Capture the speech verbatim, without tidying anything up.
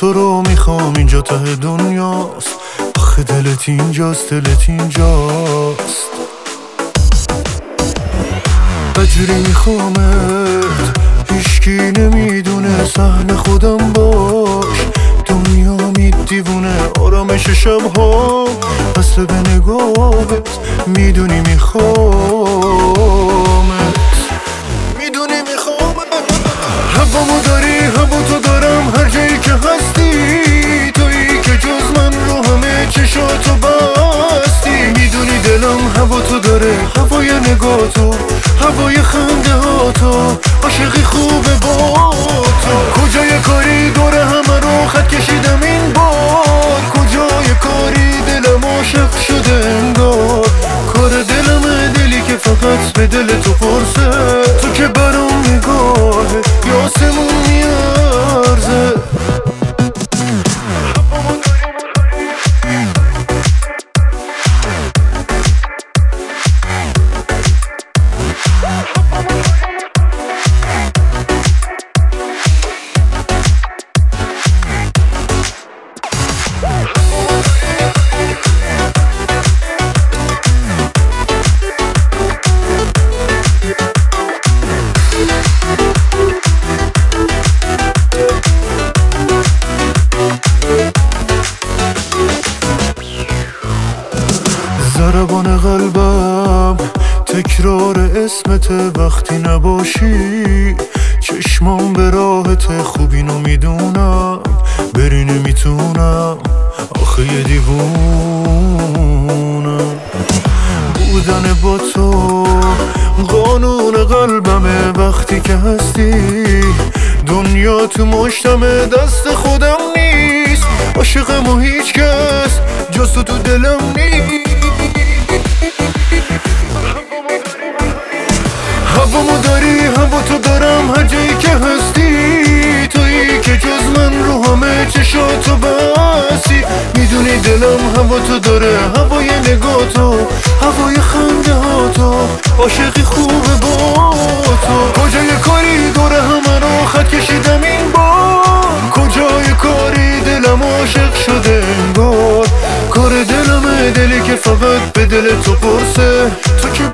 تو رو میخوام، اینجا ته دنیاست. آخه دلت اینجاست، دلت اینجاست. بجوری میخوامت، هیچکی نمیدونه. صحنه خودم باش، دنیا میدیوونه. آرامش شبها بسته به نگاهت، میدونی میخوامت، میدونی میخوامت. هوامو داری، هوا تو دارم، هر جایی که هستی تویی که جز من رو همه چشاتو بستی. میدونی دلم هوا تو داره، هوای نگاتو، هوای خنده ها تو، عاشقی خوبه با تو. کجای کاری دوره همه رو خط کشیدم این بار، کجای کاری دلم عاشق شده انگار. کار دلمه، دلی که فقط به دل تو پرسه. تو که برام نگاهه یا آسمون میارزه. ضربان قلبم تکرار اسمت، وقتی نباشی چشمام به راحت. خوب اینو میدونم، بری نمیتونم، آخه یه دیوونم. بودن با تو قانون قلبمه، وقتی که هستی دنیا تو مشتمه. دست خودم نیست، عاشقم و هیچ کس جز تو تو دلم نیست. هوامو داری، هوا تو دارم، هر جایی که هستی تویی که جز من رو همه چشاتو بسی. میدونی دلم هوا تو داره، هوای نگاتو، هوای خنده ها تو، عاشقی خوبه با تو. کجای کاری دوره همه رو خط کشیدم این بار، کجای کاری دلم عاشق شده انگار. کار دلمه، دلی که فقط به دل تو پرسه. تو که